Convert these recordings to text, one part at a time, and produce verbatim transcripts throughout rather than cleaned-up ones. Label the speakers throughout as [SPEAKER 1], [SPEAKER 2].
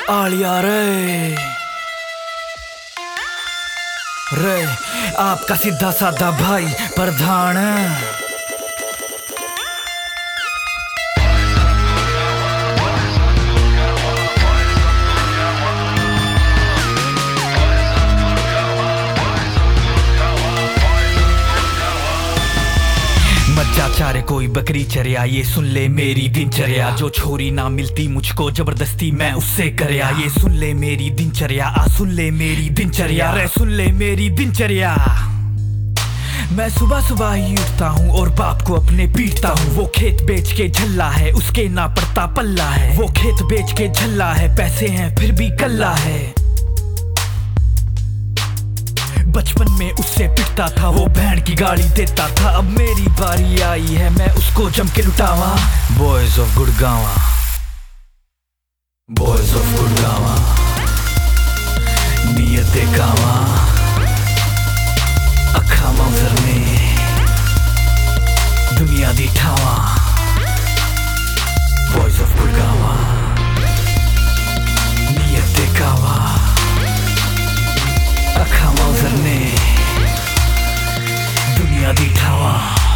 [SPEAKER 1] आलिया रे रे आपका सीधा साधा भाई प्रधान। मज्जा चारे कोई बकरी चरिया, ये सुन ले मेरी दिनचर्या। जो छोरी ना मिलती मुझको जबरदस्ती मैं उससे करया। ये सुन ले मेरी दिनचर्या, आ सुन ले मेरी दिनचर्या, रे सुन ले मेरी दिनचर्या। मैं सुबह सुबह ही उठता हूँ और बाप को अपने पीटता हूँ। वो खेत बेच के झल्ला है, उसके ना पड़ता पल्ला है। वो खेत बेच के झल्ला है, पैसे हैं फिर भी कल्ला है। बचपन में उससे पिटता था, वो बैंड की गाड़ी देता था। अब मेरी बारी आई है, मैं उसको जम के लुटावा। बॉयज ऑफ गुड़गावा, बॉयज ऑफ गुड़गावा, नियत देखावा, अखा मौजर में दुनिया दिखावा। बॉयज ऑफ गुड़गावा, नियत देखावा, अखा मौजर ने दुनिया दिखावा।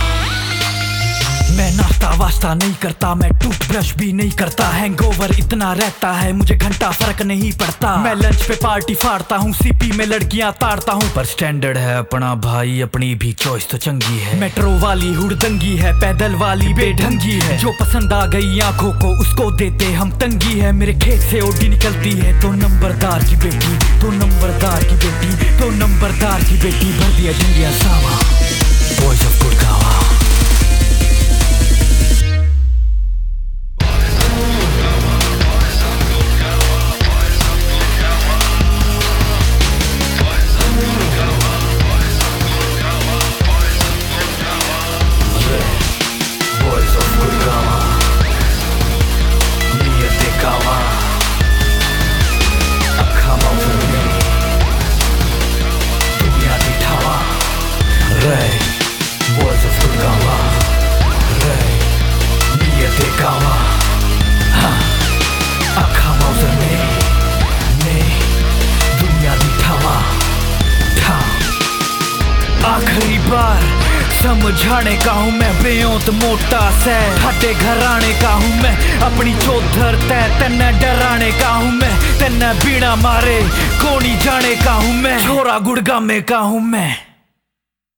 [SPEAKER 1] मैं नाश्ता वास्ता नहीं करता, मैं टूथब्रश भी नहीं करता। हैंगओवर इतना रहता है मुझे घंटा फर्क नहीं पड़ता। मैं लंच पे पार्टी फाड़ता हूँ, सीपी में लड़कियां ताड़ता हूँ। पर स्टैंडर्ड है अपना भाई, अपनी भी चॉइस तो चंगी है। मेट्रो वाली हुड़दंगी है, पैदल वाली बेढंगी है। जो पसंद आ गई आंखों को उसको देते हम तंगी है। मेरे खेत से ओडी निकलती है तो नंबरदार की बेटी, तो नंबरदार की बेटी, तो नंबरदार की बेटी भर दिया झंडिया सावा। बॉयज ऑफ गुड़गावा, Boys of Guड़गावा, रे नियत देखावा, हाँ अखा मौजर में ने दुनिया दिखावा। था आखिरी बार समझाने का हूँ मैं, बेयोंत मोटा से ठाटे घर आने का हूँ मैं। अपनी चौधर तय तेने डराने का हूँ मैं। तेने बीड़ा मारे कोनी जाने का हूँ मैं। छोरा गुड़गामे का हूँ मैं।